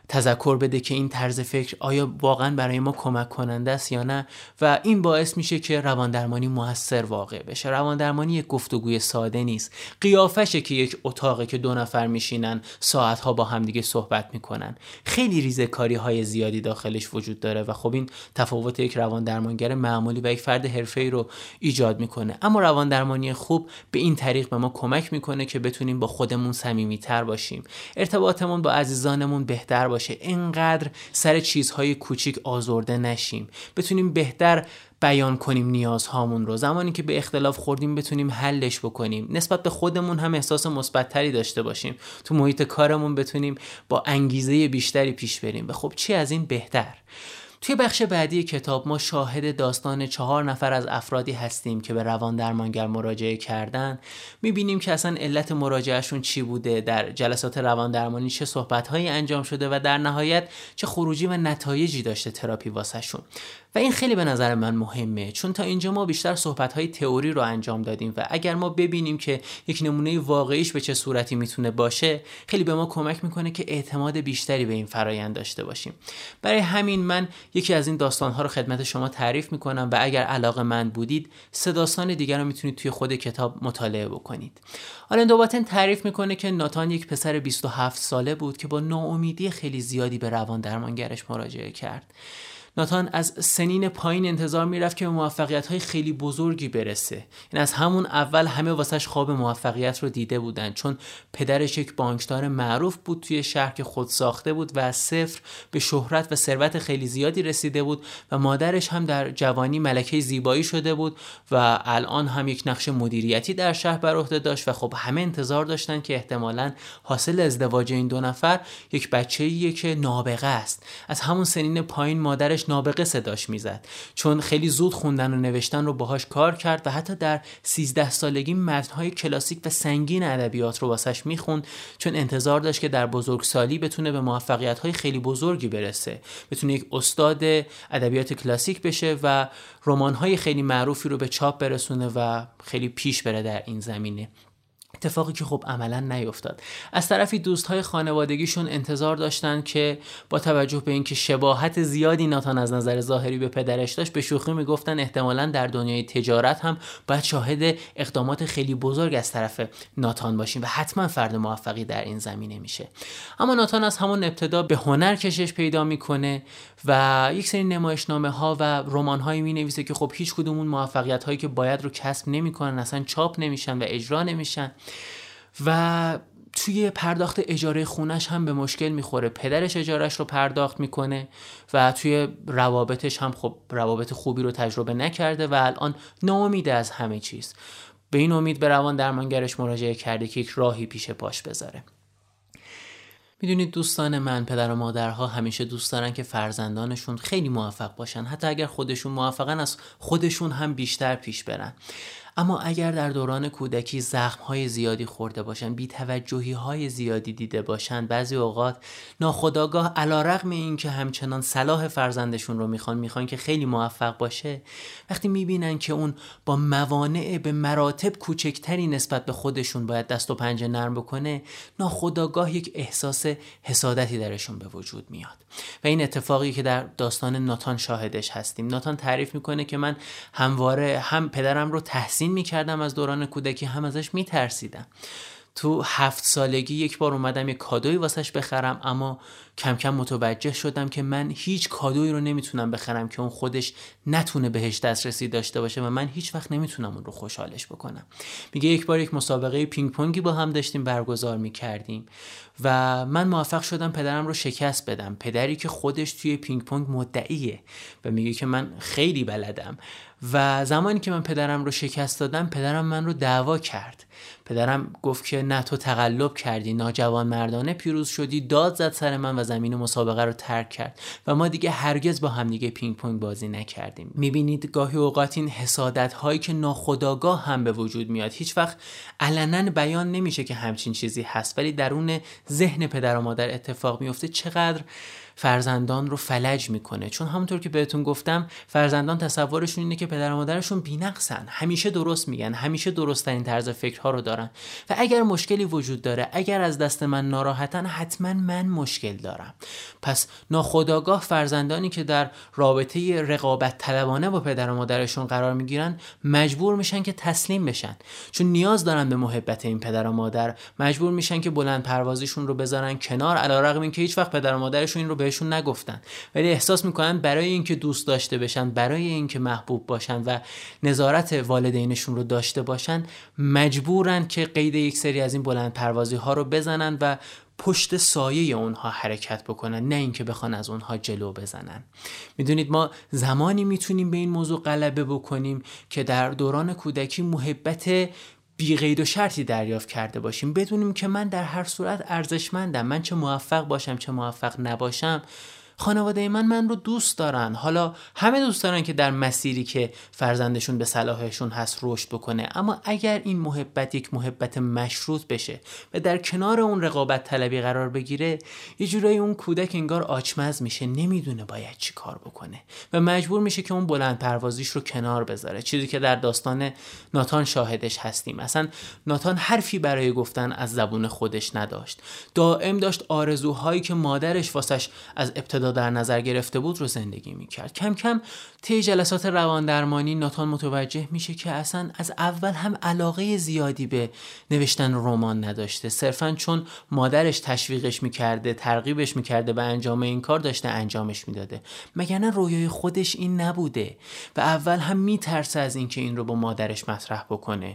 تذکر بده که این طرز فکر آیا واقعا برای ما کمک کننده است یا نه، و این باعث میشه که رواندرمانی موثر واقع بشه. رواندرمانی یک گفتگوی ساده نیست، قیافشه که یک اتاقه که 2 نفر میشینن ساعتها با هم دیگه صحبت میکنن. خیلی ریزه‌کاری های زیادی داخلش وجود داره و خب این تفاوت یک رواندرمانگر معمولی و یک فرد حرفه‌ای رو ایجاد میکنه. اما رواندرمانی خوب به این طریق به ما کمک میکنه که بتونیم با خودمون صمیمیت‌تر باشیم، ارتباطمون با عزیزانمون بهتر باشه، اینقدر سر چیزهای کوچیک آزرده نشیم، بتونیم بهتر بیان کنیم نیازهامون رو، زمانی که به اختلاف خوردیم بتونیم حلش بکنیم، نسبت به خودمون هم احساس مثبت‌تری داشته باشیم، تو محیط کارمون بتونیم با انگیزه بیشتری پیش بریم. و خب چی از این بهتر؟ توی بخش بعدی کتاب ما شاهد داستان 4 نفر از افرادی هستیم که به رواندرمانگر مراجعه کردن. میبینیم که اصلا علت مراجعهشون چی بوده، در جلسات رواندرمانی چه صحبت‌هایی انجام شده و در نهایت چه خروجی و نتایجی داشته تراپی واسهشون. و این خیلی به نظر من مهمه، چون تا اینجا ما بیشتر صحبت‌های تئوری رو انجام دادیم و اگر ما ببینیم که یک نمونه واقعیش به چه صورتی میتونه باشه، خیلی به ما کمک میکنه که اعتماد بیشتری به این فرآیند داشته باشیم. برای همین من یکی از این داستان‌ها رو خدمت شما تعریف میکنم و اگر علاقه‌مند بودید 3 داستان دیگر رو میتونید توی خود کتاب مطالعه بکنید. آلن دوباتن تعریف میکنه که ناتان یک پسر 27 ساله بود که با ناامیدی خیلی زیادی به رواندرمانگرش مراجعه کرد. ناتان از سنین پایین انتظار میرفت که به موفقیت‌های خیلی بزرگی برسه. این از همون اول همه واسش خواب موفقیت رو دیده بودن، چون پدرش یک بانکدار معروف بود توی شهر که خود ساخته بود و از صفر به شهرت و ثروت خیلی زیادی رسیده بود و مادرش هم در جوانی ملکه زیبایی شده بود و الان هم یک نقش مدیریتی در شهر بر عهده داشت و خب همه انتظار داشتن که احتمالاً حاصل ازدواج این 2 نفر یک بچه‌ایه که نابغه است. از همون سنین پایین مادرش نابغه صداش میزد، چون خیلی زود خوندن و نوشتن رو باهاش کار کرد و حتی در 13 سالگی متن‌های کلاسیک و سنگین ادبیات رو واسش میخوند، چون انتظار داشت که در بزرگسالی بتونه به موفقیت‌های خیلی بزرگی برسه، بتونه یک استاد ادبیات کلاسیک بشه و رمان‌های خیلی معروفی رو به چاپ برسونه و خیلی پیش بره در این زمینه. اتفاقی که خب عملا نیفتاد. از طرفی دوستهای خانوادگیشون انتظار داشتن که با توجه به اینکه شباهت زیادی ناتان از نظر ظاهری به پدرش داشت، به شوخی میگفتن احتمالاً در دنیای تجارت هم باید شاهد اقدامات خیلی بزرگ از طرف ناتان باشیم و حتما فرد موفقی در این زمینه میشه. اما ناتان از همون ابتدا به هنر کشش پیدا میکنه و یک سری نمایشنامه‌ها و رمان‌هایی می‌نویسه که خب هیچ کدوم اون موفقیت‌هایی که باید رو کسب نمی‌کنن، اصلا چاپ نمیشن و اجرا نمیشن و توی پرداخت اجاره خونش هم به مشکل میخوره. پدرش اجارش رو پرداخت میکنه و توی روابطش هم خب روابط خوبی رو تجربه نکرده و الان ناامیده از همه چیز. به این امید به رواندرمانگرش مراجعه کرده که یک راهی پیش پاش بذاره. میدونید دوستان من، پدر و مادرها همیشه دوست دارن که فرزندانشون خیلی موفق باشن، حتی اگر خودشون موفقن از خودشون هم بیشتر پیش برن. اما اگر در دوران کودکی زخم‌های زیادی خورده باشن، بی‌توجهی‌های زیادی دیده باشن، بعضی اوقات ناخودآگاه علی‌رغم این که همچنان صلاح فرزندشون رو میخوان که خیلی موفق باشه، وقتی میبینن که اون با موانع به مراتب کوچکتری نسبت به خودشون باید دست و پنجه نرم بکنه، ناخودآگاه یک احساس حسادتی درشون به وجود میاد. و این اتفاقی که در داستان ناتان شاهدش هستیم. ناتان تعریف میکنه که من همواره هم پدرم رو تحسین میکردم از دوران کودکی، هم ازش میترسیدم. تو 7 سالگی یک بار اومدم یک کادوی واسش بخرم، اما کم کم متوجه شدم که من هیچ کادویی رو نمیتونم بخرم که اون خودش نتونه بهش دسترسی داشته باشه و من هیچ وقت نمیتونم اون رو خوشحالش بکنم. میگه یک بار یک مسابقه پینگ پونگی با هم داشتیم برگزار میکردیم و من موفق شدم پدرم رو شکست بدم، پدری که خودش توی پینگ پونگ مدعیه و میگه که من خیلی بلدم. و زمانی که من پدرم رو شکست دادم، پدرم من رو دعوا کرد. پدرم گفت که نه، تو تقلب کردی، ناجوان مردانه پیروز شدی، داد زد سر من و زمین مسابقه رو ترک کرد و ما دیگه هرگز با هم دیگه پینگ پونگ بازی نکردیم. میبینید گاهی اوقات این حسادت هایی که ناخودآگاه هم به وجود میاد، هیچ وقت علنا بیان نمیشه که همچین چیزی هست، ولی درون ذهن پدر و مادر اتفاق میفته، چقدر فرزندان رو فلج میکنه، چون همونطور که بهتون گفتم فرزندان تصورشون اینه که پدر و مادرشون بی‌نقصن، همیشه درست میگن، همیشه درست‌ترین طرز فکرها رو دارن و اگر مشکلی وجود داره، اگر از دست من ناراحتن، حتما من مشکل دارم. پس ناخودآگاه فرزندانی که در رابطه رقابت طلبانه با پدر و مادرشون قرار میگیرن مجبور میشن که تسلیم بشن، چون نیاز دارن به محبت این پدر و مادر، مجبور میشن که بلند پروازیشون رو بذارن کنار، علیرغم اینکه هیچ وقت پدر و مادرشون این رو بهشون نگفتن، ولی احساس میکنن برای اینکه دوست داشته بشن، برای اینکه محبوب باشن و نظارت والدینشون رو داشته باشن، مجبورن که قید یک سری از این بلند پروازی ها رو بزنن و پشت سایه اونها حرکت بکنن، نه اینکه بخوان از اونها جلو بزنن. میدونید ما زمانی میتونیم به این موضوع غلبه بکنیم که در دوران کودکی محبت بی قید و شرطی دریافت کرده باشیم، بدونیم که من در هر صورت ارزشمندم، من چه موفق باشم چه موفق نباشم خانواده من رو دوست دارن. حالا همه دوست دارن که در مسیری که فرزندشون به صلاحشون هست رشد بکنه، اما اگر این محبت یک محبت مشروط بشه و در کنار اون رقابت طلبی قرار بگیره، یه جورایی اون کودک انگار آچمز میشه، نمیدونه باید چی کار بکنه و مجبور میشه که اون بلند پروازیش رو کنار بذاره، چیزی که در داستان ناتان شاهدش هستیم. اصلا ناتان حرفی برای گفتن از زبون خودش نداشت، دائم داشت آرزوهایی که مادرش واسش از ابتدا در نظر گرفته بود رو زندگی میکرد. کم کم طی جلسات روان درمانی ناتان متوجه میشه که اصلا از اول هم علاقه زیادی به نوشتن رمان نداشته، صرفاً چون مادرش تشویقش میکرده، ترغیبش میکرده به انجام این کار داشته انجامش میداده، مگر نه رویای خودش این نبوده و اول هم میترسه از اینکه این رو با مادرش مطرح بکنه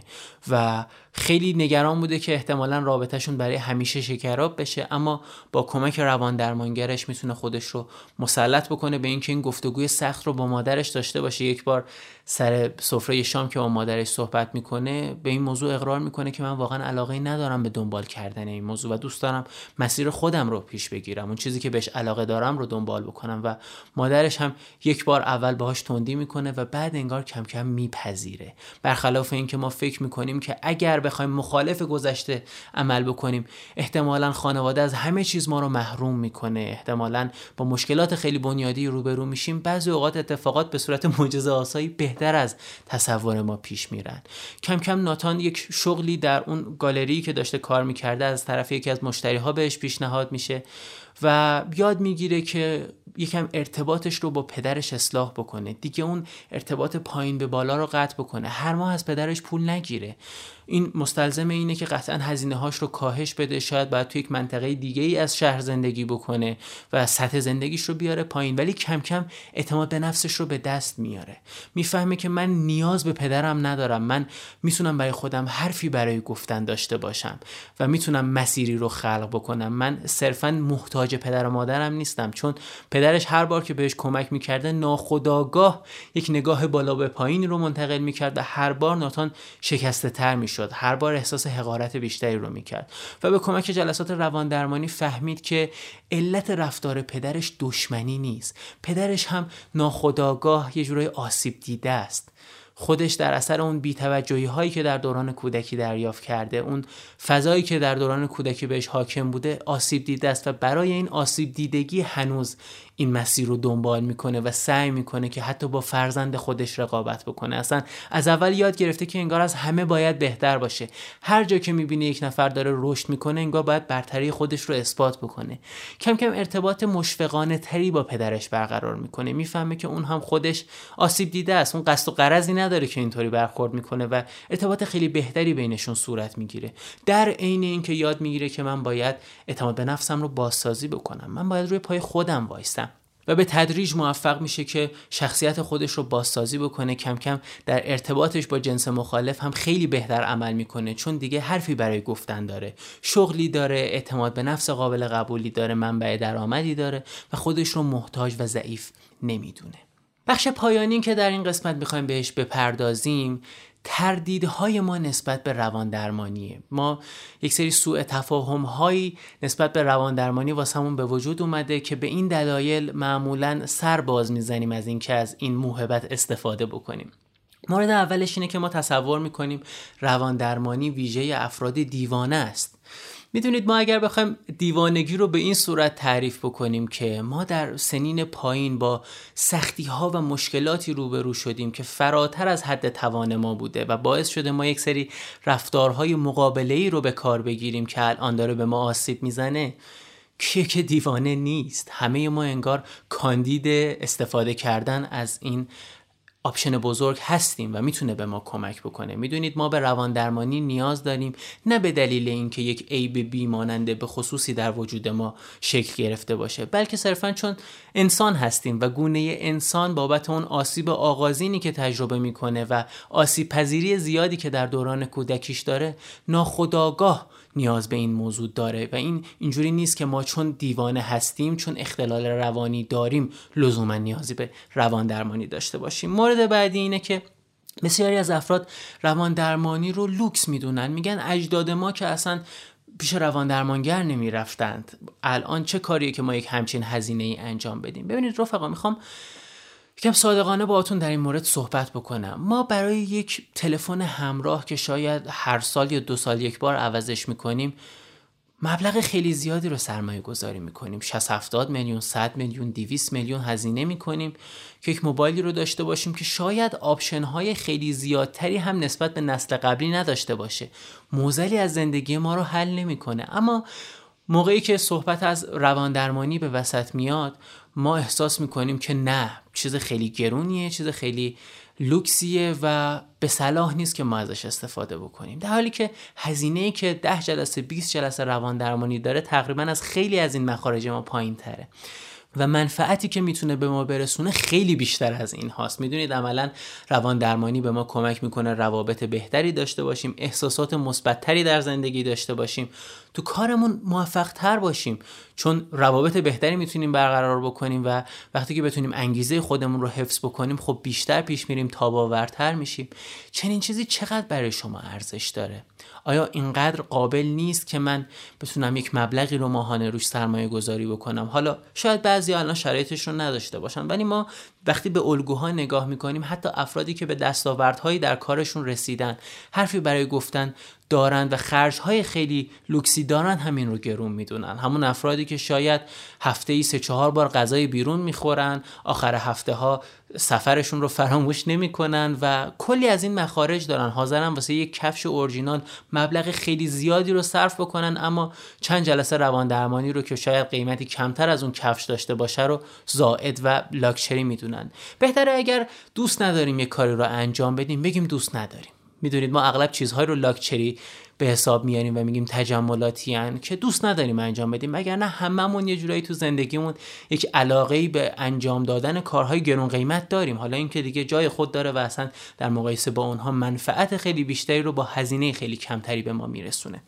و خیلی نگران بوده که احتمالاً رابطهشون برای همیشه شکراب بشه، اما با کمک روان درمانگرش میتونه خودش رو مسلط بکنه به اینکه این گفتگوی سخت رو با مادرش داشته باشه. یک بار سر سفره شام که با مادرش صحبت میکنه به این موضوع اقرار میکنه که من واقعا علاقه ندارم به دنبال کردن این موضوع و دوست دارم مسیر خودم رو پیش بگیرم، اون چیزی که بهش علاقه دارم رو دنبال بکنم و مادرش هم یک بار اول باهاش تندی میکنه و بعد انگار کم کم میپذیره، برخلاف اینکه ما فکر میکنیم که اگر بخوایم مخالف گذشته عمل بکنیم احتمالاً خانواده از همه چیز ما رو محروم میکنه، احتمالاً با مشکلات خیلی بنیادی روبرو میشیم، بعضی اوقات اتفاقات به صورت معجزه آسایی بهتر از تصور ما پیش میرن. کم کم ناتان یک شغلی در اون گالری که داشته کار میکرده از طرف یکی از مشتریها بهش پیشنهاد میشه و یاد میگیره که یکم ارتباطش رو با پدرش اصلاح بکنه، دیگه اون ارتباط پایین به بالا رو قطع بکنه، هر ماه از پدرش پول نگیره. این مستلزم اینه که قطعا هزینه‌هاش رو کاهش بده، شاید باید توی یک منطقه دیگه ای از شهر زندگی بکنه و سطح زندگیش رو بیاره پایین، ولی کم کم اعتماد به نفسش رو به دست میاره، میفهمه که من نیاز به پدرم ندارم، من میتونم برای خودم حرفی برای گفتن داشته باشم و میتونم مسیری رو خلق بکنم، من صرفاً محتاج پدر و مادرم نیستم. چون پدرش هر بار که بهش کمک میکرده ناخودآگاه یک نگاه بالا به پایین رو منتقل میکرد و هر بار ناتان شکسته تر میشد، هر بار احساس حقارت بیشتری رو میکرد و به کمک جلسات روان درمانی فهمید که علت رفتار پدرش دشمنی نیست، پدرش هم ناخودآگاه یه جورای آسیب دیده است، خودش در اثر اون بی‌توجهی هایی که در دوران کودکی دریافت کرده، اون فضایی که در دوران کودکی بهش حاکم بوده آسیب دیده است و برای این آسیب دیدگی هنوز این مسیر رو دنبال میکنه و سعی میکنه که حتی با فرزند خودش رقابت بکنه. اصلا از اول یاد گرفته که انگار از همه باید بهتر باشه، هر جا که میبینه یک نفر داره رشد میکنه انگار باید برتری خودش رو اثبات بکنه. کم کم ارتباط مشفقانه تری با پدرش برقرار میکنه، میفهمه که اون هم خودش آسیب دیده است، اون قصد و غرضی نداره که اینطوری برخورد میکنه و ارتباط خیلی بهتری بینشون صورت میگیره. در عین اینکه یاد میگیره که من باید اعتماد به نفسم رو بازسازی بکنم، من باید روی پای خودم وایسم و به تدریج موفق میشه که شخصیت خودش رو بازسازی بکنه. کم کم در ارتباطش با جنس مخالف هم خیلی بهتر عمل میکنه، چون دیگه حرفی برای گفتن داره، شغلی داره، اعتماد به نفس قابل قبولی داره، منبع درآمدی داره و خودش رو محتاج و ضعیف نمیدونه. بخش پایانی که در این قسمت میخوایم بهش بپردازیم تردیدهای ما نسبت به روان درمانیه. ما یک سری سوء تفاهم هایی نسبت به روان درمانی واسمون به وجود اومده که به این دلایل معمولاً سر باز میزنیم از این که از این موهبت استفاده بکنیم. مورد اولش اینه که ما تصور میکنیم روان درمانی ویژه افراد دیوانه است میدونید ما اگر بخوایم دیوانگی رو به این صورت تعریف بکنیم که ما در سنین پایین با سختی ها و مشکلاتی روبرو شدیم که فراتر از حد توان ما بوده و باعث شده ما یک سری رفتارهای مقابله‌ای رو به کار بگیریم که الان داره به ما آسیب میزنه، که دیوانه نیست. همه ما انگار کاندید استفاده کردن از این آپشن بزرگ هستیم و میتونه به ما کمک بکنه. میدونید ما به روان درمانی نیاز داریم، نه به دلیل اینکه یک عیب بی ماننده به خصوصی در وجود ما شکل گرفته باشه، بلکه صرفاً چون انسان هستیم و گونه انسان بابت اون آسیب آغازینی که تجربه میکنه و آسیب پذیری زیادی که در دوران کودکیش داره، ناخودآگاه نیاز به این موضوع داره و اینجوری نیست که ما چون دیوانه هستیم، چون اختلال روانی داریم، لزوما نیازی به روان درمانی داشته باشیم. مورد بعدی اینه که بسیاری از افراد روان درمانی رو لوکس میدونن، میگن اجداد ما که اصلا پیش روان درمانگر نمی رفتند، الان چه کاریه که ما یک همچین هزینه ای انجام بدیم. ببینید رفقا، میخوام یکم صادقانه باهاتون در این مورد صحبت بکنم. ما برای یک تلفن همراه که شاید هر سال یا 2 سال یک بار عوضش میکنیم مبلغ خیلی زیادی رو سرمایه گذاری میکنیم، 60-70 میلیون، 100 میلیون، 200 میلیون هزینه میکنیم که یک موبایلی رو داشته باشیم که شاید آپشن های خیلی زیادتری هم نسبت به نسل قبلی نداشته باشه، موزلی از زندگی ما رو حل نمیکنه. اما موقعی که صحبت از روان درمانی به وسط میاد، ما احساس میکنیم که نه، چیز خیلی گرونیه، چیز خیلی لوکسیه و به صلاح نیست که ما ازش استفاده بکنیم، در حالی که هزینه‌ای که 10 جلسه 20 جلسه روان درمانی داره تقریبا از خیلی از این مخارج ما پایین تره و منفعتی که میتونه به ما برسونه خیلی بیشتر از این هاست. میدونید عملا روان درمانی به ما کمک میکنه روابط بهتری داشته باشیم، احساسات مثبت‌تری در زندگی داشته باشیم، تو کارمون موفق تر باشیم، چون روابط بهتری میتونیم برقرار بکنیم و وقتی که بتونیم انگیزه خودمون رو حفظ بکنیم، خب بیشتر پیش میریم، تاب‌آورتر میشیم. چنین چیزی چقدر برای شما ارزش داره؟ آیا اینقدر قابل نیست که من بتونم یک مبلغی رو ماهانه روش سرمایه گذاری بکنم؟ حالا شاید بعضی الان شرایطش رو نداشته باشن، ولی ما وقتی به الگوها نگاه میکنیم، حتی افرادی که به دستاوردهایی در کارشون رسیدن، حرفی برای گفتن دارند و خرجهای خیلی لوکسی دارن، همین رو گرون میدونن. همون افرادی که شاید هفته‌ای 3-4 بار غذای بیرون میخورن، آخر هفته ها سفرشون رو فراموش نمیکنن و کلی از این مخارج دارن، حاضرن واسه یک کفش اورجینال مبلغ خیلی زیادی رو صرف بکنن، اما چند جلسه روان درمانی رو که شاید قیمتی کمتر از اون کفش داشته باشه رو زائد و لاکچری میدونن. بهتره اگر دوست نداریم یک کاری رو انجام بدیم، بگیم دوست نداریم. میدونید ما اغلب چیزهای رو لاکچری به حساب میاریم و میگیم تجملاتی ان که دوست نداریم انجام بدیم، وگرنه هممون یه جورایی تو زندگیمون یک علاقه‌ای به انجام دادن کارهای گرون قیمت داریم. حالا این که دیگه جای خود داره و اصلا در مقایسه با اونها منفعت خیلی بیشتری رو با هزینه خیلی کمتری به ما میرسونه.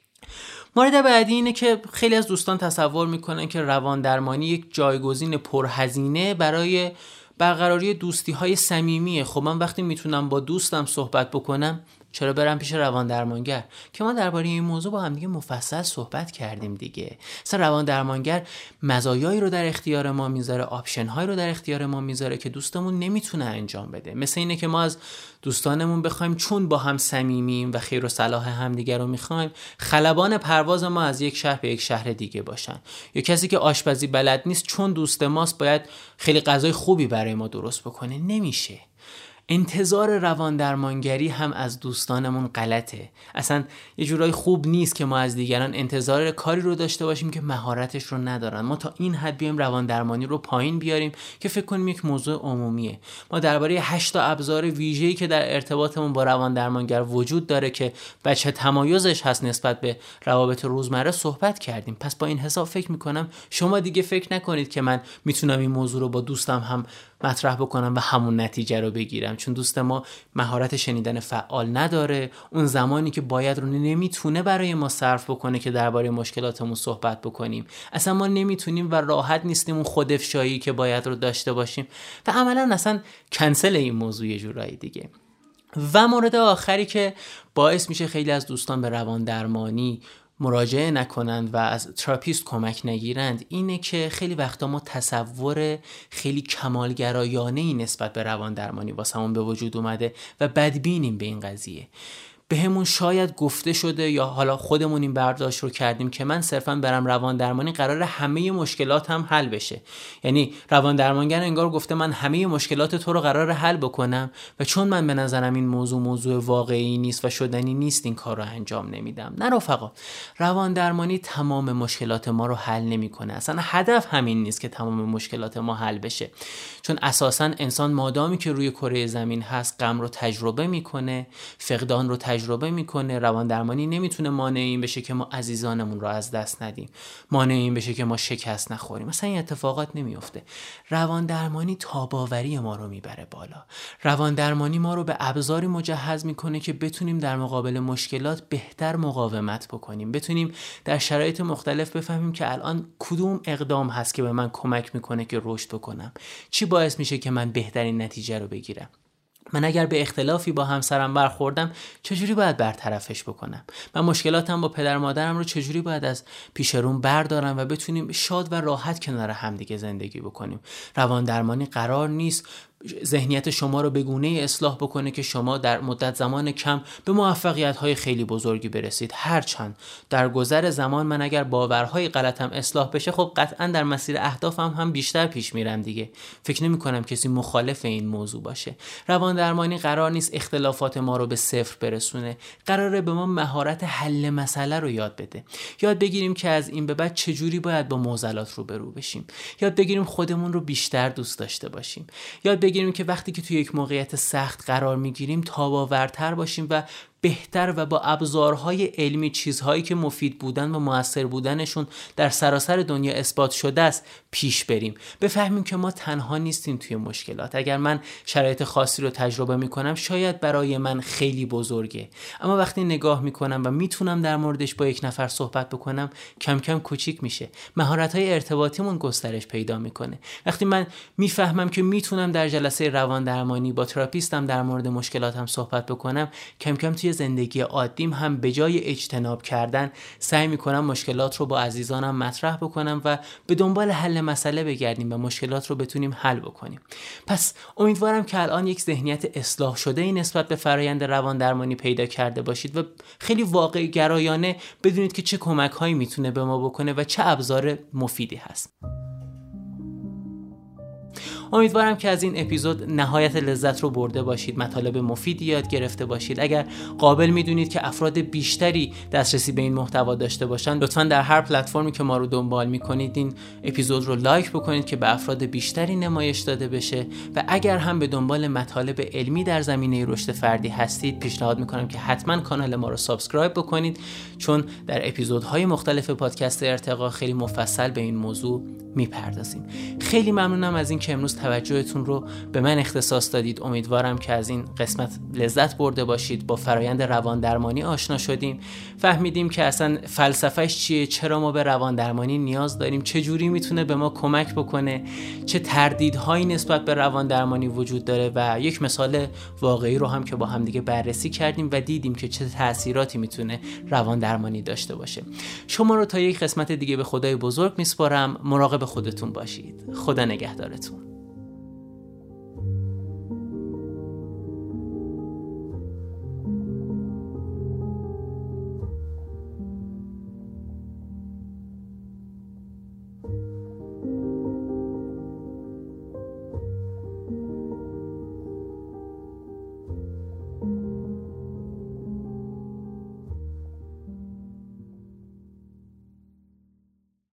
مورد بعدی اینه که خیلی از دوستان تصور میکنن که روان درمانی یک جایگزین پرهزینه برای برقراری دوستی‌های صمیمیه. خب من وقتی میتونم با دوستم صحبت بکنم، چرا برم پیش روان درمانگر؟ که ما درباره این موضوع با هم دیگه مفصل صحبت کردیم دیگه. مثلا روان درمانگر مزایایی رو در اختیار ما میذاره، آپشن هایی رو در اختیار ما میذاره که دوستمون نمیتونه انجام بده. مثل اینه که ما از دوستانمون بخوایم چون با هم صمیمیم و خیر و صلاح همدیگه رو میخوایم، خلبان پرواز ما از یک شهر به یک شهر دیگه باشن. یا کسی که آشپزی بلد نیست چون دوست ماست باید خیلی غذای خوبی برای ما درست بکنه. نمیشه. انتظار روان درمانگری هم از دوستانمون غلطه. اصلا یه جورایی خوب نیست که ما از دیگران انتظار کاری رو داشته باشیم که مهارتش رو ندارن. ما تا این حد بیایم روان درمانی رو پایین بیاریم که فکر کنیم یک موضوع عمومیه. ما درباره 8 ابزار ویژه‌ای که در ارتباطمون با روان درمانگر وجود داره که بچه تمایزش هست نسبت به روابط روزمره صحبت کردیم. پس با این حساب فکر میکنم شما دیگه فکر نکنید که من میتونم این موضوع رو با دوستم هم مطرح بکنم و همون نتیجه رو بگیرم، چون دوست ما مهارت شنیدن فعال نداره، اون زمانی که باید رو نمیتونه برای ما صرف بکنه که درباره مشکلاتمون صحبت بکنیم. اصلا ما نمیتونیم و راحت نیستیم اون خودافشایی که باید رو داشته باشیم و عملا اصلا کنسل این موضوع یه جورایی دیگه. و مورد آخری که باعث میشه خیلی از دوستان به روان درمانی مراجعه نکنند و از تراپیست کمک نگیرند، اینه که خیلی وقتا ما تصور خیلی کمالگرایانه‌ای نسبت به روان درمانی واسمون به وجود اومده و بدبینیم به این قضیه. بهمون شاید گفته شده یا حالا خودمون این برداشت رو کردیم که من صرفا برم روان درمانی قراره همه مشکلاتم حل بشه. یعنی روان درمانگر انگار گفته من همه مشکلات تو رو قراره حل بکنم و چون من به نظرم این موضوع واقعی نیست و شدنی نیست این کار رو انجام نمیدم. نه رفقا، روان درمانی تمام مشکلات ما رو حل نمیکنه. اصلا هدف همین نیست که تمام مشکلات ما حل بشه، چون اساسا انسان مادامی که روی کره زمین هست غم رو تجربه میکنه، فقدان رو تجربه میکنه. روان درمانی نمیتونه مانع این بشه که ما عزیزانمون رو از دست ندیم، مانع این بشه که ما شکست نخوریم. مثلا این اتفاقات نمیفته. روان درمانی تاباوری ما رو میبره بالا. روان درمانی ما رو به ابزاری مجهز میکنه که بتونیم در مقابل مشکلات بهتر مقاومت بکنیم، بتونیم در شرایط مختلف بفهمیم که الان کدوم اقدام هست که به من کمک میکنه که رشد بکنم، چی باعث میشه که من بهترین نتیجه رو بگیرم. من اگر به اختلافی با همسرم برخوردم چجوری باید برطرفش بکنم؟ من مشکلاتم با پدر مادرم رو چجوری باید از پیش روم بردارم و بتونیم شاد و راحت کنار همدیگه زندگی بکنیم؟ روان درمانی قرار نیست ذهنیت شما رو به گونه‌ای اصلاح بکنه که شما در مدت زمان کم به موفقیت‌های خیلی بزرگی برسید. هرچند در گذر زمان من اگر باورهای غلطم اصلاح بشه، خب قطعاً در مسیر اهدافم هم بیشتر پیش میرم دیگه. فکر نمی‌کنم کسی مخالف این موضوع باشه. روان درمانی قرار نیست اختلافات ما رو به صفر برسونه. قراره به ما مهارت حل مسئله رو یاد بده. یاد بگیریم که از این به بعد چجوری باید با معضلات روبرو بشیم. یاد بگیریم خودمون رو بیشتر دوست داشته باشیم. یاد بگیریم که وقتی که توی یک موقعیت سخت قرار میگیریم تاباورتر باشیم و بهتر و با ابزارهای علمی چیزهایی که مفید بودن و موثر بودنشون در سراسر دنیا اثبات شده است پیش بریم. بفهمیم که ما تنها نیستیم توی مشکلات. اگر من شرایط خاصی رو تجربه میکنم شاید برای من خیلی بزرگه، اما وقتی نگاه میکنم و میتونم در موردش با یک نفر صحبت بکنم کم کم کوچیک میشه. مهارت‌های ارتباطیمون گسترش پیدا میکنه. وقتی من میفهمم که میتونم در جلسه روان درمانی با تراپیستم در مورد مشکلاتم صحبت بکنم، کم کم توی زندگی عادیم هم به جای اجتناب کردن سعی میکنم مشکلات رو با عزیزانم مطرح بکنم و به دنبال حل مسئله بگردیم و مشکلات رو بتونیم حل بکنیم. پس امیدوارم که الان یک ذهنیت اصلاح شده ای نسبت به فرایند روان درمانی پیدا کرده باشید و خیلی واقع گرایانه بدونید که چه کمک هایی میتونه به ما بکنه و چه ابزار مفیدی هست. امیدوارم که از این اپیزود نهایت لذت رو برده باشید، مطالب مفیدی یاد گرفته باشید. اگر قابل میدونید که افراد بیشتری دسترسی به این محتوا داشته باشن، لطفاً در هر پلتفرمی که ما رو دنبال میکنید این اپیزود رو لایک بکنید که به افراد بیشتری نمایش داده بشه و اگر هم به دنبال مطالب علمی در زمینه رشد فردی هستید پیشنهاد میکنم که حتما کانال ما رو سابسکرایب بکنید، چون در اپیزودهای مختلف پادکست ارتقا خیلی مفصل به این موضوع میپردازیم. خیلی ممنونم از این که امروز توجهتون رو به من اختصاص دادید. امیدوارم که از این قسمت لذت برده باشید. با فرایند روان درمانی آشنا شدیم، فهمیدیم که اصلا فلسفهش چیه، چرا ما به روان درمانی نیاز داریم، چه جوری میتونه به ما کمک بکنه، چه تردیدهایی نسبت به روان درمانی وجود داره و یک مثال واقعی رو هم که با هم دیگه بررسی کردیم و دیدیم که چه تأثیراتی میتونه روان درمانی داشته باشه. شما رو تا یک قسمت دیگه به خدای بزرگ میسپارم. مراقب خودتون باشید. خدا نگهدارتون.